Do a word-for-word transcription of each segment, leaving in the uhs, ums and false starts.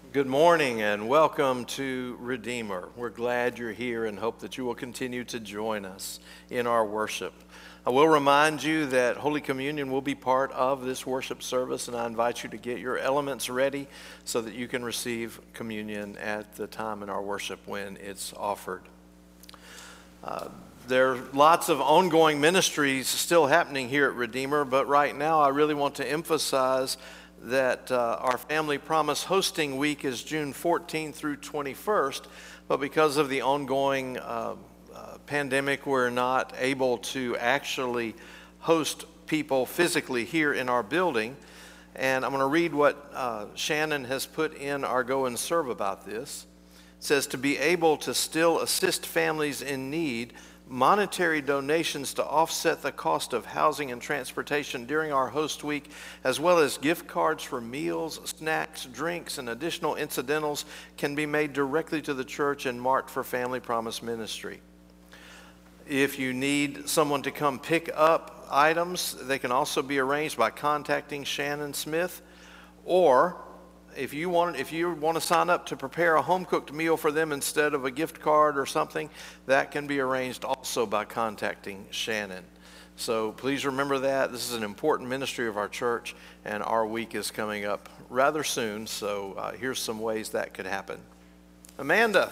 Good morning and welcome to Redeemer. We're glad you're here and hope that you will continue to join us in our worship. I will remind you that Holy Communion will be part of this worship service, and I invite you to get your elements ready so that you can receive communion at the time in our worship when it's offered. Uh, there are lots of ongoing ministries still happening here at Redeemer, but right now I really want to emphasize that uh, our Family Promise Hosting Week is June fourteenth through twenty-first, but because of the ongoing uh, uh, pandemic, we're not able to actually host people physically here in our building. And I'm going to read what uh, Shannon has put in our Go and Serve about this. It says, to be able to still assist families in need, monetary donations to offset the cost of housing and transportation during our host week, as well as gift cards for meals, snacks, drinks, and additional incidentals can be made directly to the church and marked for Family Promise Ministry. If you need someone to come pick up items, they can also be arranged by contacting Shannon Smith, or If you want, if you want to sign up to prepare a home-cooked meal for them instead of a gift card or something, that can be arranged also by contacting Shannon. So please remember that. This is an important ministry of our church, and our week is coming up rather soon, so uh, here's some ways that could happen. Amanda.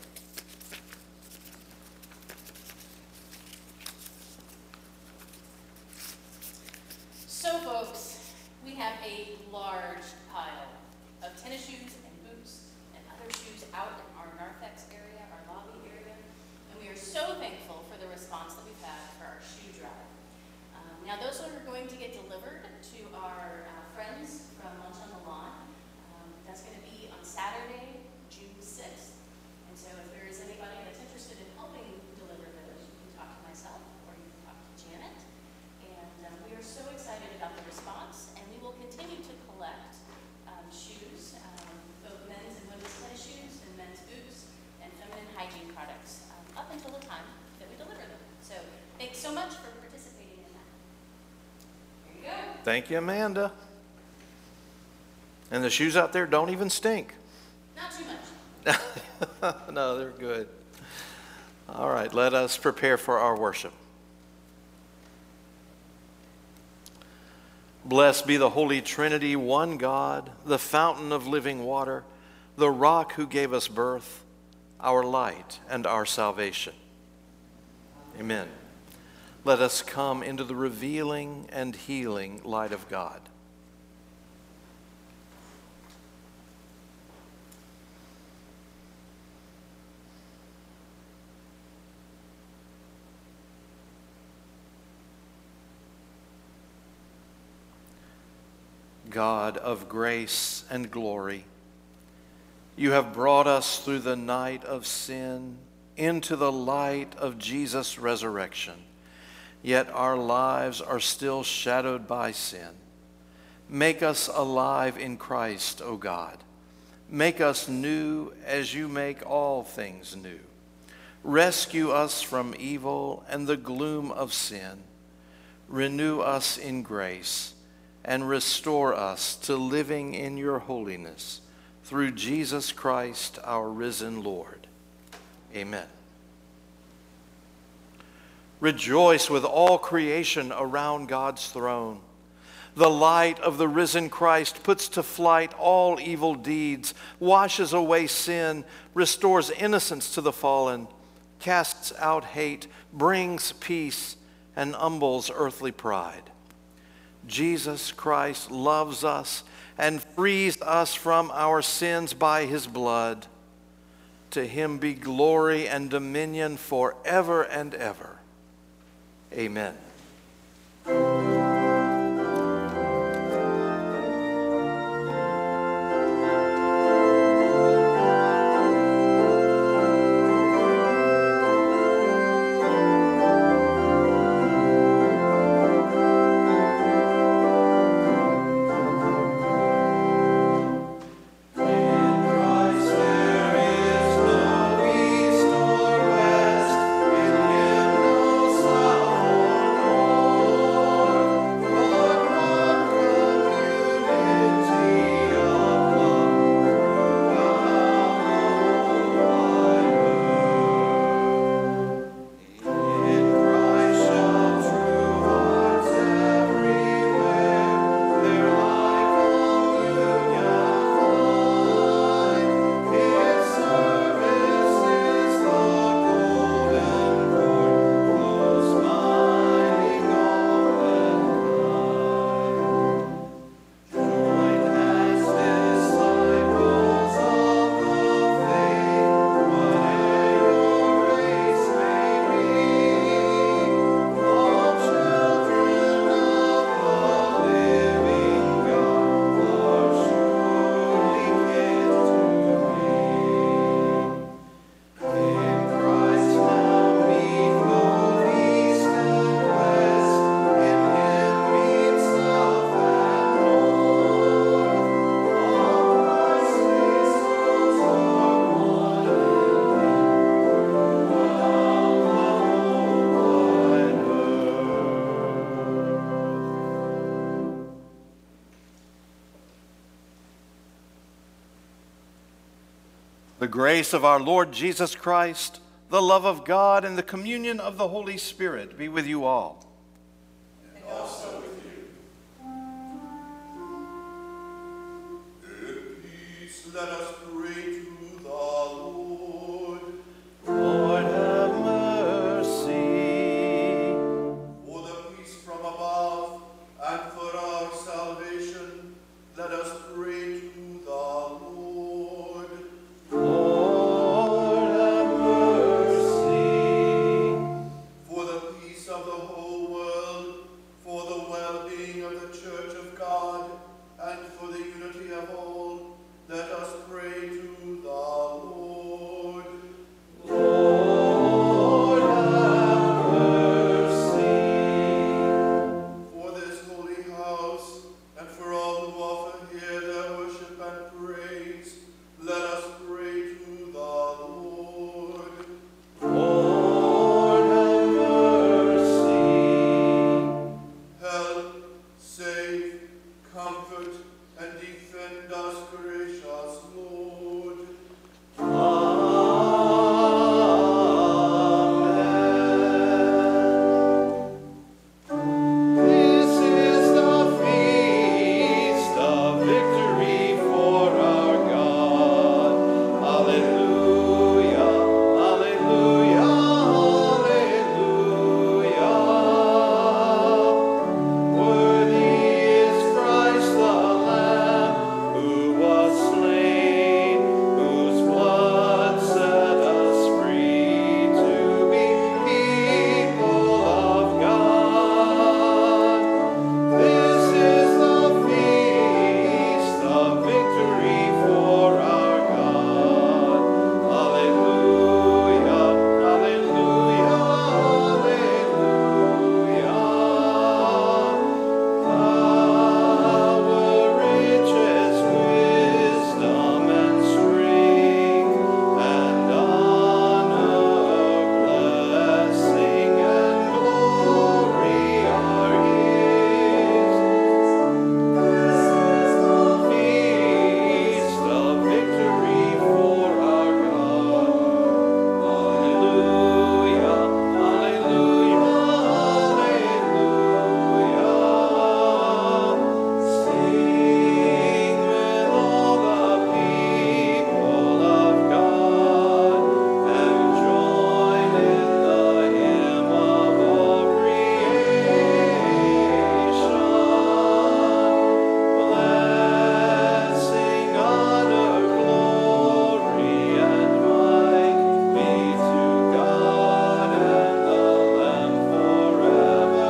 So, folks, we have a large pile of tennis shoes and boots and other shoes out in our narthex area, our lobby area, and we are so thankful for the response that we've had for our shoe drive. Um, now, those are going to get delivered to our uh, friends from Lunch on the Lawn. Um, that's going to be on Saturday, June sixth. And so if there is anybody that's interested in helping deliver those, you can talk to myself or you can talk to Janet. And um, we are so excited about the response, and we will continue to collect um, shoes, um, both men's and women's tennis shoes, and men's boots, and feminine hygiene products um, up until the time that we deliver them. So thanks so much for participating in that. There you go. Thank you, Amanda. And the shoes out there don't even stink. Not too much. No, they're good. All right, let us prepare for our worship. Blessed be the Holy Trinity, one God, the fountain of living water, the rock who gave us birth, our light and our salvation. Amen. Let us come into the revealing and healing light of God. God of grace and glory, you have brought us through the night of sin into the light of Jesus' resurrection, yet our lives are still shadowed by sin. Make us alive in Christ, O God. Make us new as you make all things new. Rescue us from evil and the gloom of sin. Renew us in grace and restore us to living in your holiness through Jesus Christ, our risen Lord. Amen. Rejoice with all creation around God's throne. The light of the risen Christ puts to flight all evil deeds, washes away sin, restores innocence to the fallen, casts out hate, brings peace, and humbles earthly pride. Jesus Christ loves us and frees us from our sins by his blood. To him be glory and dominion forever and ever. Amen. Rest in him, no sorrow, no The grace of our Lord Jesus Christ, the love of God, and the communion of the Holy Spirit be with you all. And also with you. In peace, let us pray to the Lord. Lord, have mercy. For the peace from above and for our salvation, let us pray to the Lord. Lord, have mercy. For the peace of the whole world, for the well-being of the Church of God, and for the unity of all, let us pray to the Lord. Lord, have mercy. For this holy house, and for all who offer here their worship and praise, let us pray to the Lord. Lord, have mercy. Help, save, comfort, and defend us, gracious Lord. Amen. This is the feast of victory for our God. Alleluia, alleluia, alleluia. Worthy is Christ the Lamb who was slain, whose blood set us free to be people of God. This is the feast of victory for our God. Alleluia, alleluia, alleluia. Power, riches, wisdom, and strength, and honor, blessing, and glory are His. This is the feast of victory for our God. Alleluia, alleluia, alleluia. Sing with all the people of God, and join in the hymn of all creation. Blessing, honor, glory, and might be to God and the Lamb forever.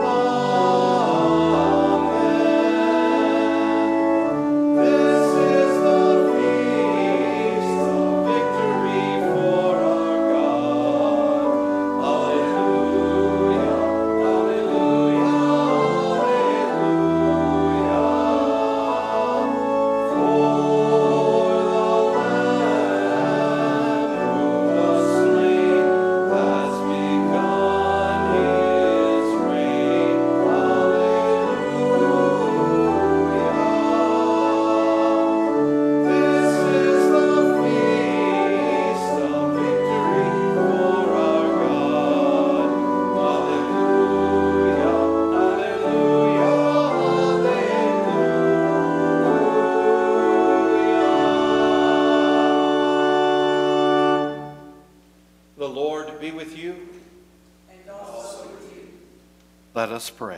Amen. This is the feast of victory for our God. Alleluia, alleluia, alleluia. For the Lamb who was slain has begun His reign. Alleluia. This is the feast of victory for our God. Alleluia, alleluia, alleluia. The Lord be with you. And also with you. Let us pray.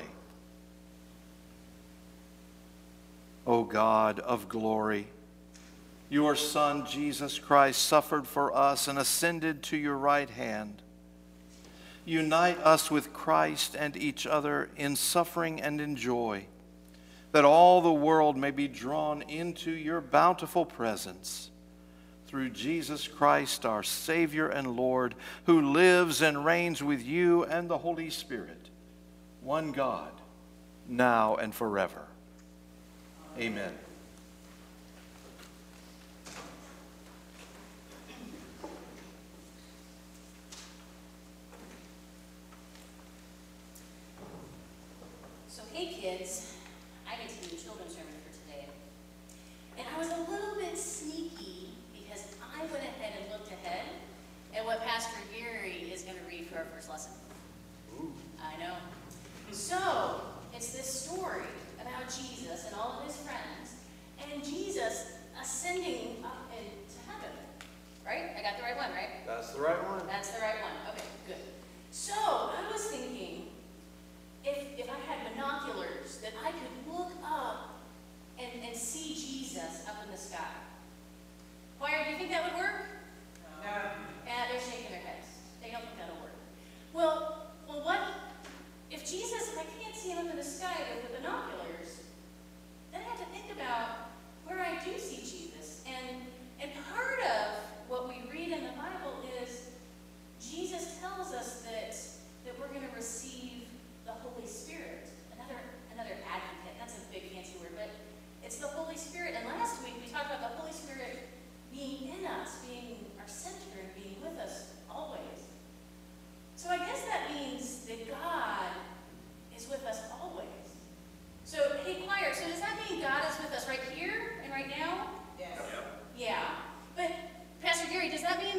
O God of glory, your Son, Jesus Christ, suffered for us and ascended to your right hand. Unite us with Christ and each other in suffering and in joy, that all the world may be drawn into your bountiful presence. Through Jesus Christ, our Savior and Lord, who lives and reigns with you and the Holy Spirit, one God, now and forever. Amen. So hey kids, I get to do the children's sermon for today. And I was a little bit sneaky because I went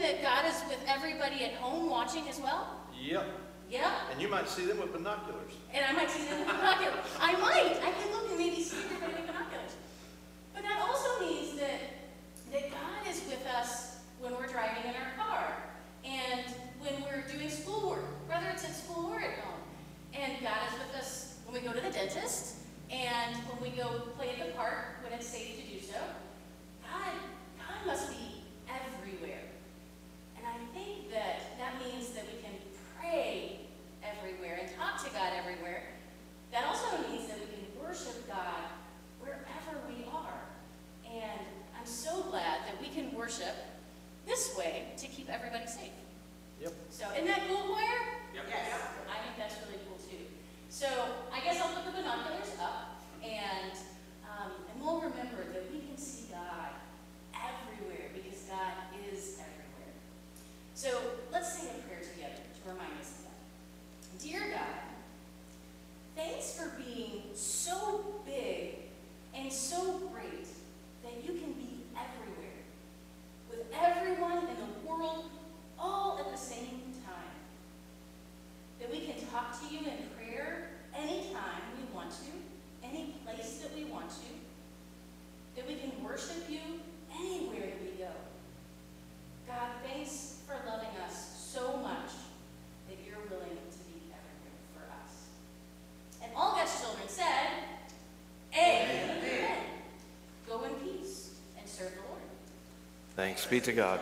that God is with everybody at home watching as well? Yep. Yeah. And you might see them with binoculars. And I might see them with binoculars. I might. I can look and maybe see everybody with binoculars. But that also means that, that God is with us when we're driving in our car and when we're doing schoolwork, whether it's at school or at home. And God is with us when we go to the dentist and when we go play at the park when it's safe to do so. God, God must be everywhere. And I think that that means that we can pray everywhere and talk to God everywhere. That also means that we can worship God wherever we are. And I'm so glad that we can worship this way to keep everybody safe. Yep. So, isn't that cool, choir? Yep. Yes. I think that's really cool too. So, I guess I'll put the binoculars up, and um, and we'll remember that we can see God everywhere because God is everywhere. So, let's say a prayer together to remind us of that. Dear God, thanks for being so big and so great that you can be everywhere, with everyone in the world all at the same time. That we can talk to you in prayer anytime we want to, any place that we want to. That we can worship you anywhere that we go. God, thanks for loving us so much that you're willing to be everywhere for us. And all God's children said, Amen. Amen. Go in peace and serve the Lord. Thanks be to God.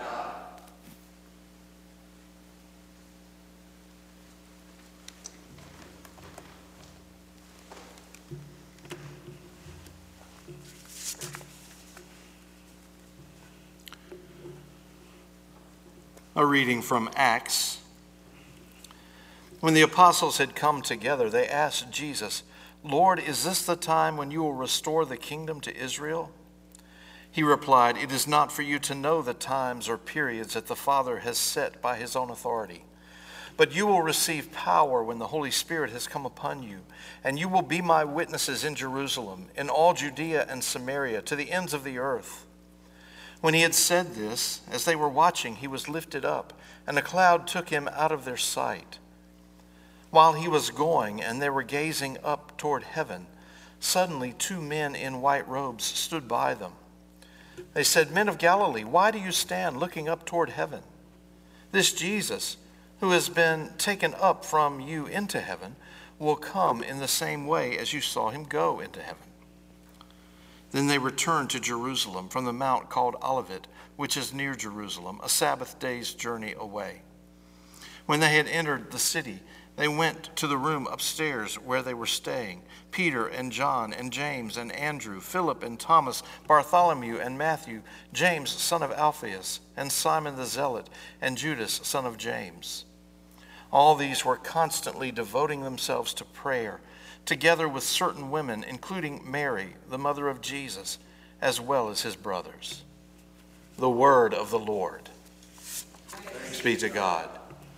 A reading from Acts. When the apostles had come together, they asked Jesus, Lord, is this the time when you will restore the kingdom to Israel? He replied, it is not for you to know the times or periods that the Father has set by his own authority. But you will receive power when the Holy Spirit has come upon you, and you will be my witnesses in Jerusalem, in all Judea and Samaria, to the ends of the earth. When he had said this, as they were watching, he was lifted up, and a cloud took him out of their sight. While he was going, and they were gazing up toward heaven, suddenly two men in white robes stood by them. They said, Men of Galilee, why do you stand looking up toward heaven? This Jesus, who has been taken up from you into heaven, will come in the same way as you saw him go into heaven. Then they returned to Jerusalem from the mount called Olivet, which is near Jerusalem, a Sabbath day's journey away. When they had entered the city, they went to the room upstairs where they were staying. Peter and John and James and Andrew, Philip and Thomas, Bartholomew and Matthew, James, son of Alphaeus, and Simon the Zealot, and Judas, son of James. All these were constantly devoting themselves to prayer, together with certain women, including Mary, the mother of Jesus, as well as his brothers. The word of the Lord. Thanks be to God.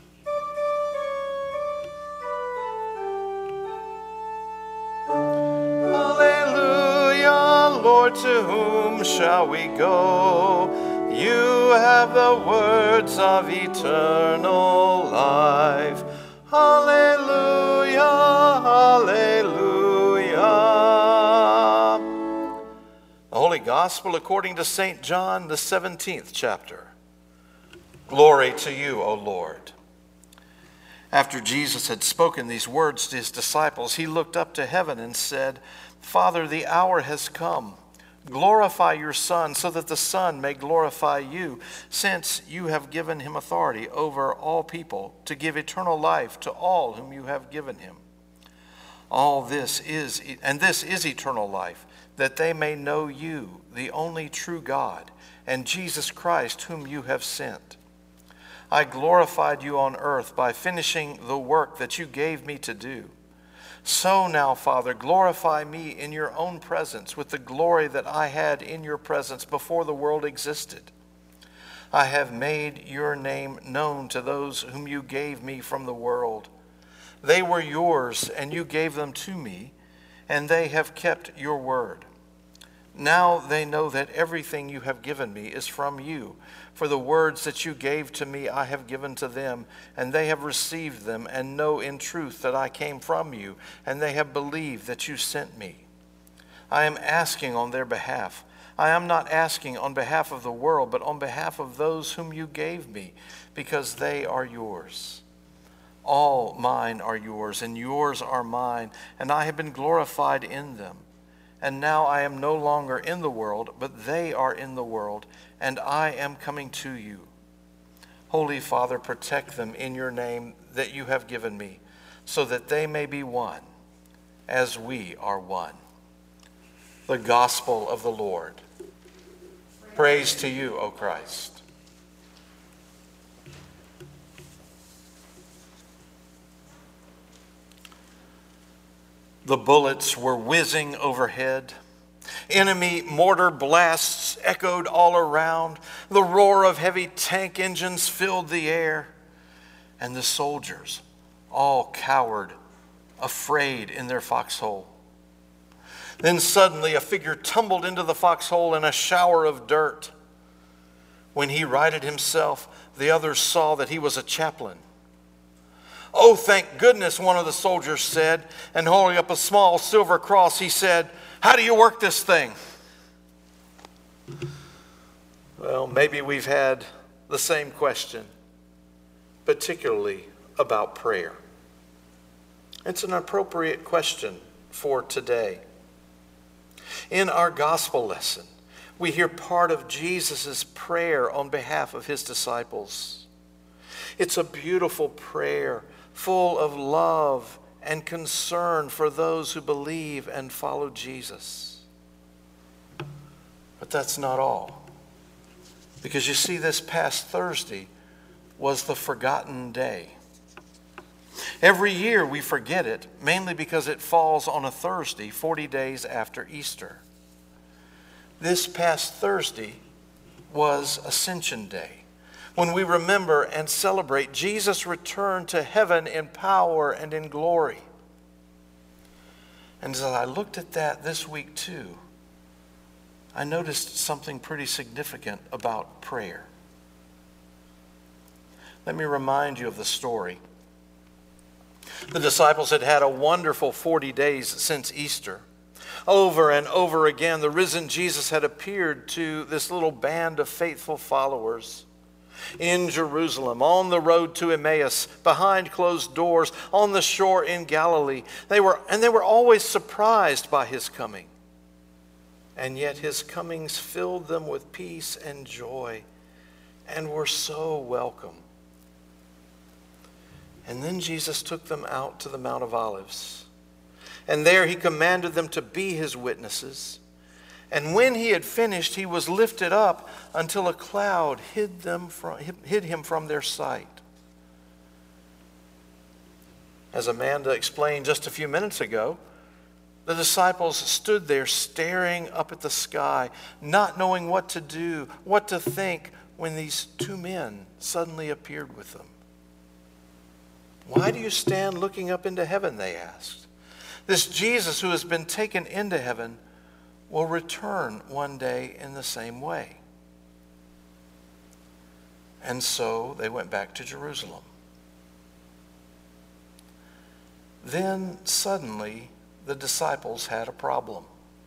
Alleluia, Lord, to whom shall we go? You have the words of eternal life. Hallelujah, hallelujah. The Holy Gospel according to Saint John, the seventeenth chapter. Glory to you, O Lord. After Jesus had spoken these words to his disciples, he looked up to heaven and said, Father, the hour has come. Glorify your Son, so that the Son may glorify you, since you have given him authority over all people to give eternal life to all whom you have given him. All this is, and this is eternal life, that they may know you, the only true God, and Jesus Christ, whom you have sent. I glorified you on earth by finishing the work that you gave me to do. So now, Father, glorify me in your own presence with the glory that I had in your presence before the world existed. I have made your name known to those whom you gave me from the world. They were yours, and you gave them to me, and they have kept your word. Now they know that everything you have given me is from you. For the words that you gave to me I have given to them, and they have received them, and know in truth that I came from you, and they have believed that you sent me. I am asking on their behalf. I am not asking on behalf of the world, but on behalf of those whom you gave me, because they are yours. All mine are yours, and yours are mine, and I have been glorified in them. And now I am no longer in the world, but they are in the world, and I am coming to you. Holy Father, protect them in your name that you have given me, so that they may be one, as we are one. The gospel of the Lord. Praise to you, O Christ. The bullets were whizzing overhead. Enemy mortar blasts echoed all around. The roar of heavy tank engines filled the air. And the soldiers all cowered, afraid in their foxhole. Then suddenly a figure tumbled into the foxhole in a shower of dirt. When he righted himself, the others saw that he was a chaplain. "Oh, thank goodness," one of the soldiers said, and holding up a small silver cross, he said, "How do you work this thing?" Well, maybe we've had the same question, particularly about prayer. It's an appropriate question for today. In our gospel lesson, we hear part of Jesus' prayer on behalf of his disciples. It's a beautiful prayer, full of love and concern for those who believe and follow Jesus. But that's not all. Because you see, this past Thursday was the forgotten day. Every year we forget it, mainly because it falls on a Thursday, forty days after Easter. This past Thursday was Ascension Day, when we remember and celebrate Jesus' return to heaven in power and in glory. And as I looked at that this week too, I noticed something pretty significant about prayer. Let me remind you of the story. The disciples had had a wonderful forty days since Easter. Over and over again, the risen Jesus had appeared to this little band of faithful followers in Jerusalem, on the road to Emmaus, behind closed doors, on the shore in Galilee. They were, and they were always surprised by his coming. And yet his comings filled them with peace and joy and were so welcome. And then Jesus took them out to the Mount of Olives. And there he commanded them to be his witnesses. And when he had finished, he was lifted up until a cloud hid them from, hid him from their sight. As Amanda explained just a few minutes ago, the disciples stood there staring up at the sky, not knowing what to do, what to think, when these two men suddenly appeared with them. "Why do you stand looking up into heaven?" they asked. "This Jesus who has been taken into heaven will return one day in the same way." And so they went back to Jerusalem. Then suddenly the disciples had a problem.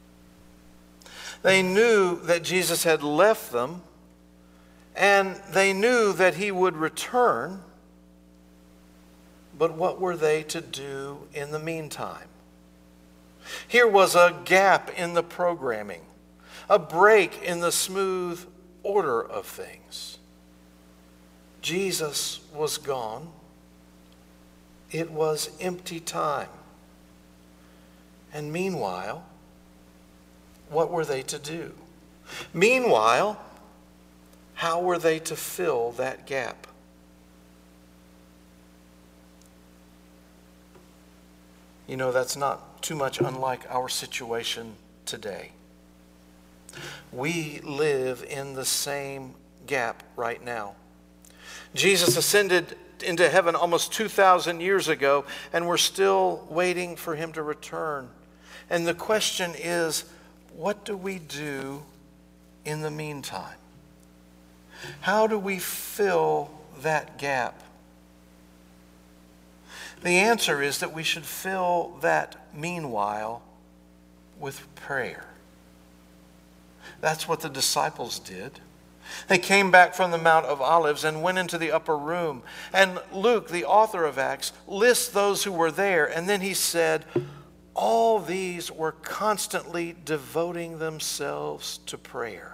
They knew that Jesus had left them, and they knew that he would return. But what were they to do in the meantime? Here was a gap in the programming, a break in the smooth order of things. Jesus was gone. It was empty time. And meanwhile, what were they to do? Meanwhile, how were they to fill that gap? You know, that's not too much unlike our situation today. We live in the same gap right now. Jesus ascended into heaven almost two thousand years ago, and we're still waiting for him to return. And the question is, what do we do in the meantime? How do we fill that gap? The answer is that we should fill that meanwhile with prayer. That's what the disciples did. They came back from the Mount of Olives and went into the upper room. And Luke, the author of Acts, lists those who were there. And then he said, all these were constantly devoting themselves to prayer.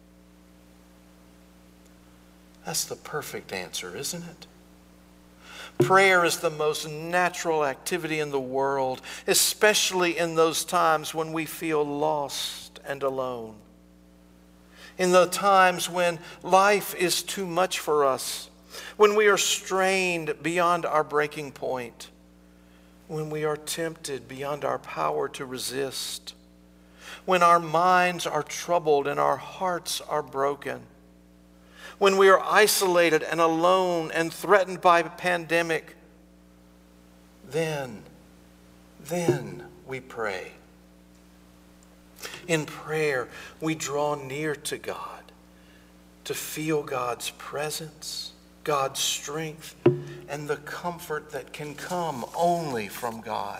That's the perfect answer, isn't it? Prayer is the most natural activity in the world, especially in those times when we feel lost and alone. In the times when life is too much for us, when we are strained beyond our breaking point, when we are tempted beyond our power to resist, when our minds are troubled and our hearts are broken, when we are isolated and alone and threatened by a pandemic, then, then we pray. In prayer, we draw near to God to feel God's presence, God's strength, and the comfort that can come only from God.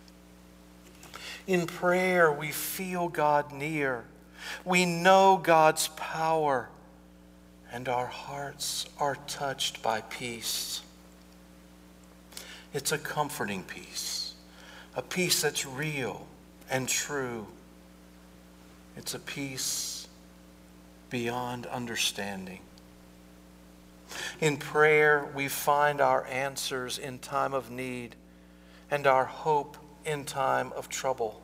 In prayer, we feel God near. We know God's power, and our hearts are touched by peace. It's a comforting peace, a peace that's real and true. It's a peace beyond understanding. In prayer, we find our answers in time of need and our hope in time of trouble.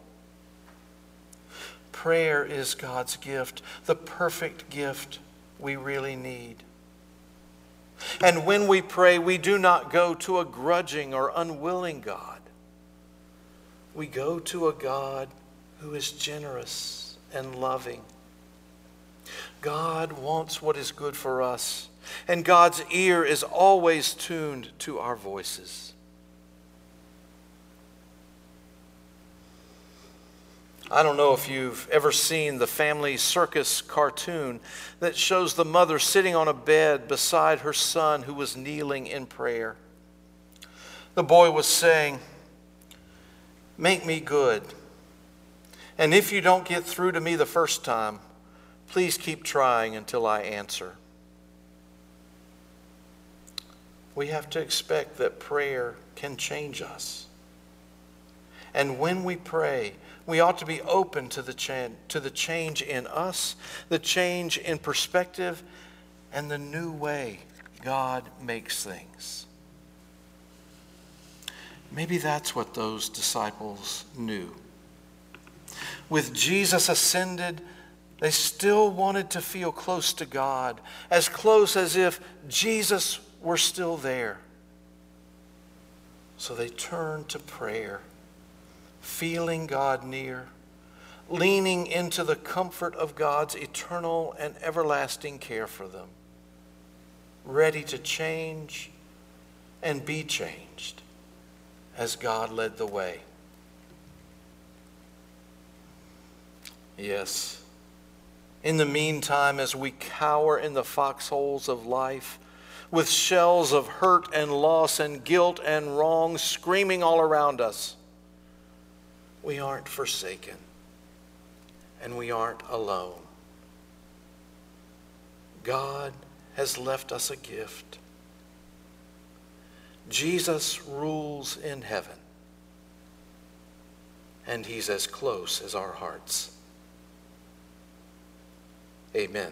Prayer is God's gift, the perfect gift we really need. And when we pray, we do not go to a grudging or unwilling God. We go to a God who is generous and loving. God wants what is good for us, and God's ear is always tuned to our voices. I don't know if you've ever seen the Family Circus cartoon that shows the mother sitting on a bed beside her son who was kneeling in prayer. The boy was saying, "Make me good. And if you don't get through to me the first time, please keep trying until I answer." We have to expect that prayer can change us. And when we pray, we ought to be open to the, cha- to the change in us, the change in perspective, and the new way God makes things. Maybe that's what those disciples knew. With Jesus ascended, they still wanted to feel close to God, as close as if Jesus were still there. So they turned to prayer, feeling God near, leaning into the comfort of God's eternal and everlasting care for them, ready to change and be changed as God led the way. Yes, in the meantime, as we cower in the foxholes of life, with shells of hurt and loss and guilt and wrong screaming all around us, we aren't forsaken and we aren't alone. God has left us a gift. Jesus rules in heaven, and he's as close as our hearts. Amen.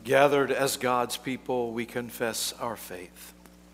Gathered as God's people, we confess our faith.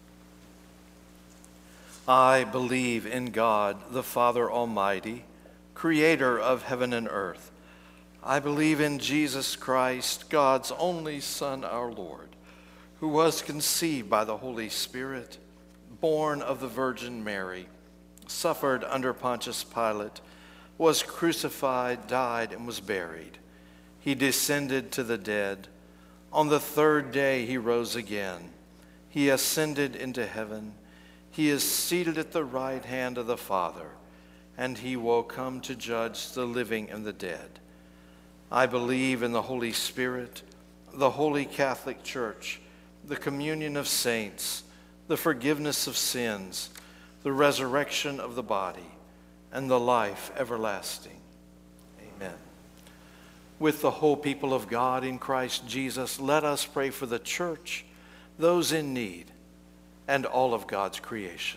I believe in God, the Father Almighty, creator of heaven and earth. I believe in Jesus Christ, God's only Son, our Lord, who was conceived by the Holy Spirit, born of the Virgin Mary, suffered under Pontius Pilate, was crucified, died, and was buried. He descended to the dead. On the third day he rose again. He ascended into heaven. He is seated at the right hand of the Father, and he will come to judge the living and the dead. I believe in the Holy Spirit, the Holy Catholic Church, the communion of saints, the forgiveness of sins, the resurrection of the body, and the life everlasting. Amen. With the whole people of God in Christ Jesus, let us pray for the church, those in need, and all of God's creation.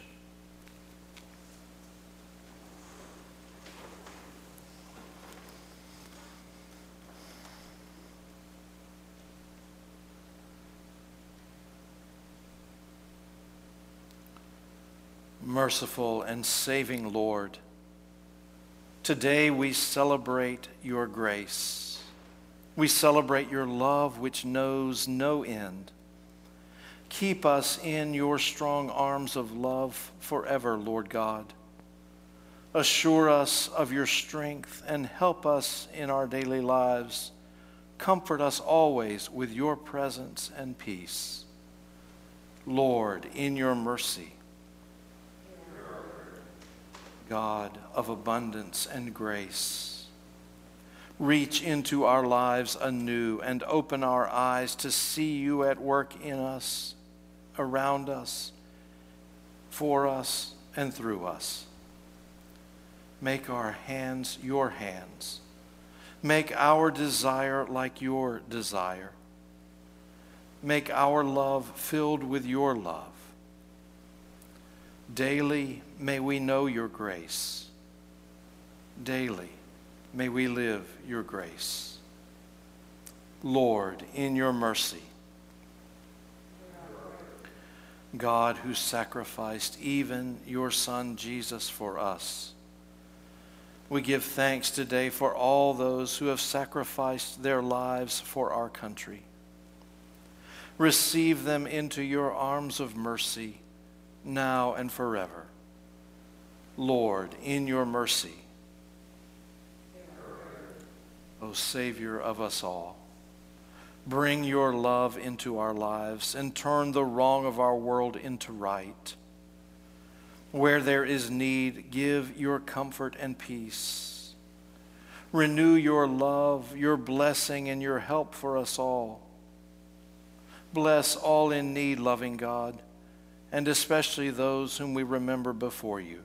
Merciful and saving Lord, today we celebrate your grace. We celebrate your love which knows no end. Keep us in your strong arms of love forever, Lord God. Assure us of your strength and help us in our daily lives. Comfort us always with your presence and peace. Lord, in your mercy, God of abundance and grace, reach into our lives anew and open our eyes to see you at work in us, around us, for us, and through us. Make our hands your hands. Make our desire like your desire. Make our love filled with your love. Daily may we know your grace. Daily may we live your grace. Lord, in your mercy, God who sacrificed even your Son Jesus for us, we give thanks today for all those who have sacrificed their lives for our country. Receive them into your arms of mercy, now and forever. Lord, in your mercy, O Savior of us all, bring your love into our lives and turn the wrong of our world into right. Where there is need, give your comfort and peace. Renew your love, your blessing, and your help for us all. Bless all in need, loving God, and especially those whom we remember before you.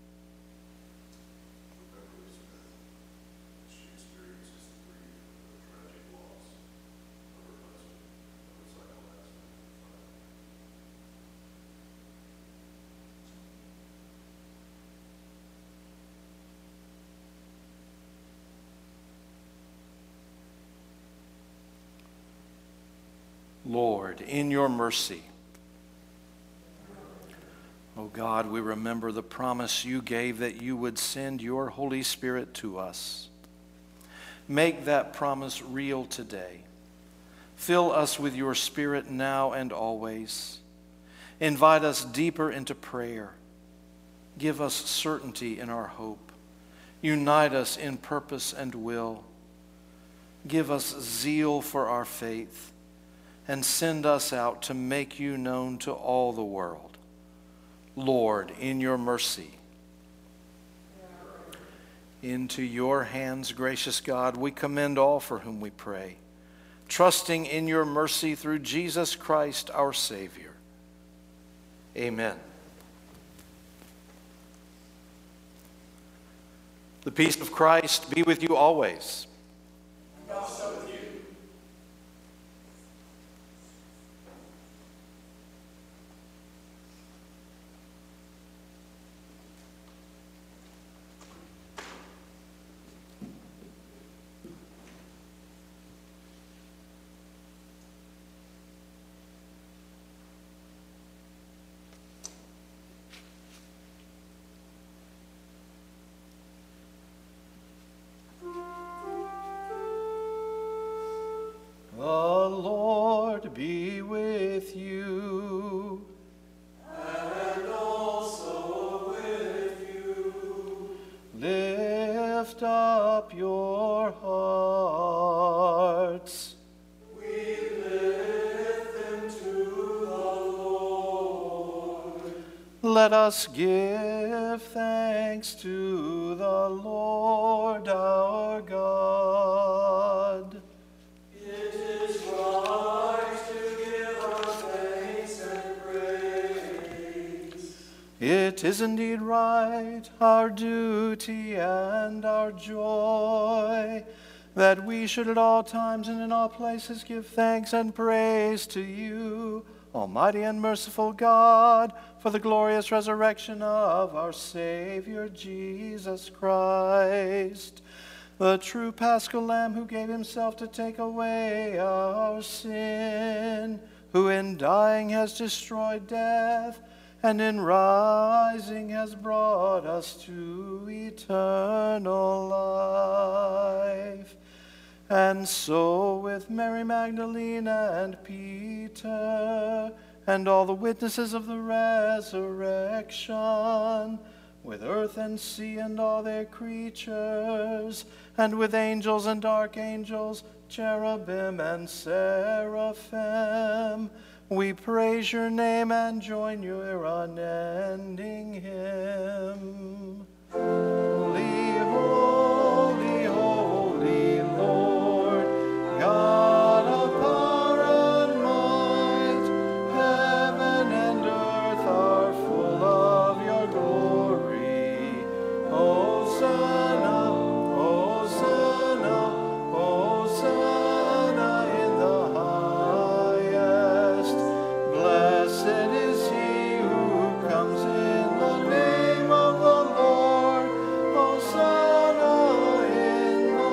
Lord, in your mercy, O God, we remember the promise you gave that you would send your Holy Spirit to us. Make that promise real today. Fill us with your Spirit now and always. Invite us deeper into prayer. Give us certainty in our hope. Unite us in purpose and will. Give us zeal for our faith. And send us out to make you known to all the world. Lord, in your mercy. Into your hands, gracious God, we commend all for whom we pray, trusting in your mercy through Jesus Christ, our Savior. Amen. The peace of Christ be with you always. And also with you. lift up your hearts. We lift them to the Lord. Let us give thanks to the Lord our God. It is right to give our thanks and praise. It is indeed right, our duty and our joy, that we should at all times and in all places give thanks and praise to you, Almighty and merciful God, for the glorious resurrection of our Savior Jesus Christ, the true Paschal Lamb who gave himself to take away our sin, who in dying has destroyed death, and in rising has brought us to eternal life. And so with Mary Magdalene and Peter and all the witnesses of the resurrection, with earth and sea and all their creatures, and with angels and archangels, cherubim and seraphim, we praise your name and join your unending hymn. Holy, holy, holy Lord, God of power and might, heaven and earth are full of your glory. Hosanna, Hosanna, Hosanna in the highest. Blessed is he who comes in the name of the Lord. Hosanna in the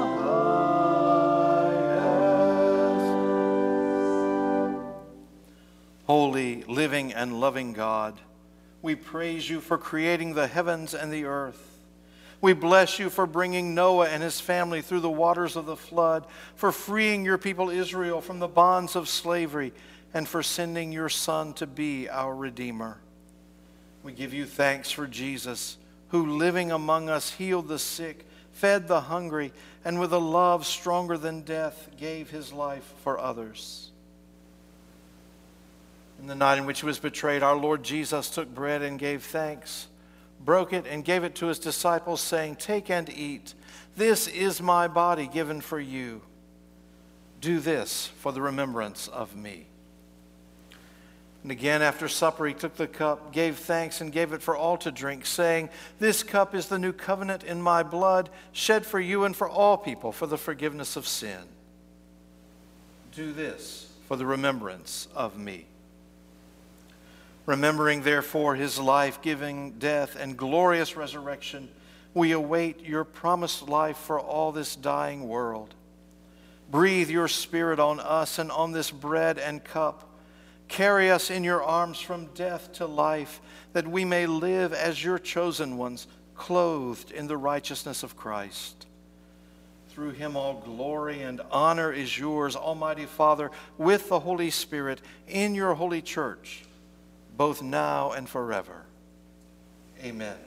highest. Holy, living, and loving God, we praise you for creating the heavens and the earth. We bless you for bringing Noah and his family through the waters of the flood, for freeing your people Israel from the bonds of slavery, and for sending your Son to be our Redeemer. We give you thanks for Jesus, who living among us healed the sick, fed the hungry, and with a love stronger than death gave his life for others. In the night in which he was betrayed, our Lord Jesus took bread and gave thanks, broke it and gave it to his disciples, saying, "Take and eat. This is my body given for you. Do this for the remembrance of me." And again, after supper, he took the cup, gave thanks, and gave it for all to drink, saying, "This cup is the new covenant in my blood, shed for you and for all people for the forgiveness of sin. Do this for the remembrance of me." Remembering, therefore, his life-giving death and glorious resurrection, we await your promised life for all this dying world. Breathe your Spirit on us and on this bread and cup. Carry us in your arms from death to life, that we may live as your chosen ones, clothed in the righteousness of Christ. Through him all glory and honor is yours, Almighty Father, with the Holy Spirit, in your holy church, both now and forever. Amen.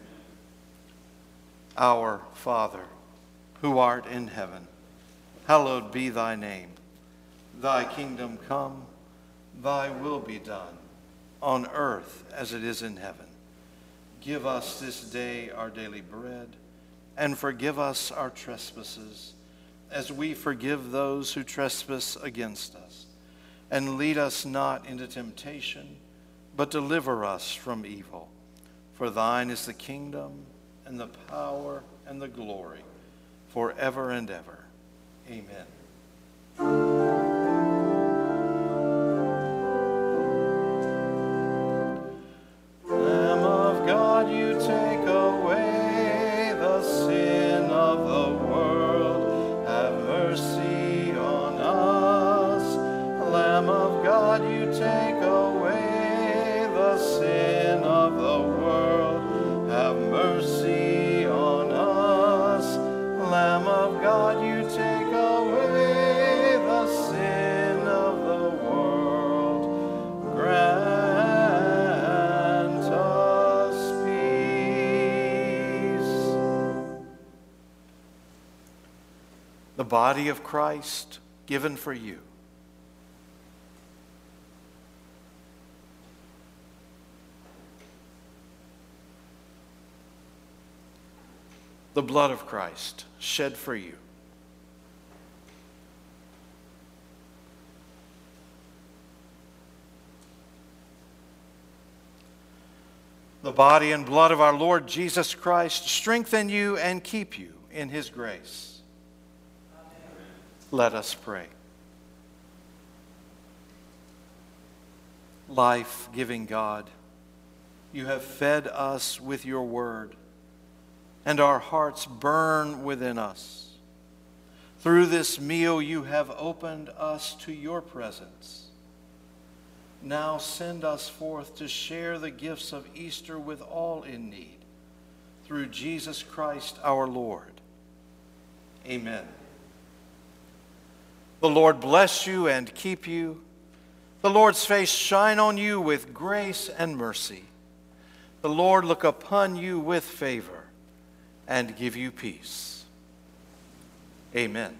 Our Father, who art in heaven, hallowed be thy name. Thy kingdom come, thy will be done, on earth as it is in heaven. Give us this day our daily bread, and forgive us our trespasses, as we forgive those who trespass against us. And lead us not into temptation, but deliver us from evil. For thine is the kingdom, and the power, and the glory, forever and ever. Amen. Lamb of God, you take away the sin of the world. Have mercy on us. Lamb of God, you take away the sin of the world. Have mercy on us. Lamb of God, you take away the the body of Christ given for you. The blood of Christ shed for you. The body and blood of our Lord Jesus Christ strengthen you and keep you in his grace. Amen. Let us pray. Life-giving God, you have fed us with your word, and our hearts burn within us. Through this meal, you have opened us to your presence. Now send us forth to share the gifts of Easter with all in need, through Jesus Christ our Lord. Amen. The Lord bless you and keep you. The Lord's face shine on you with grace and mercy. The Lord look upon you with favor and give you peace. Amen.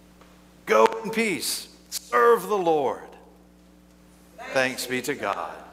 Go in peace. Serve the Lord. Thanks be to God.